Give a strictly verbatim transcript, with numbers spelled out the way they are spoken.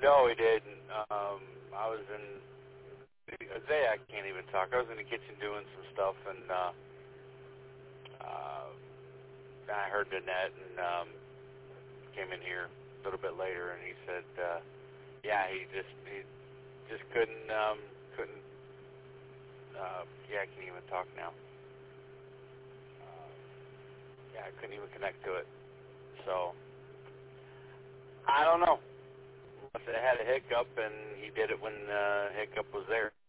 No, he didn't. Um, I was in, Zay, I can't even talk. I was in the kitchen doing some stuff, and uh, uh, I heard Danette and um, came in here a little bit later, and he said, uh, yeah, he just he just couldn't um, couldn't. Uh, yeah, I can't even talk now. Uh, yeah, I couldn't even connect to it. So I don't know. Must have had a hiccup, and he did it when uh, hiccup was there.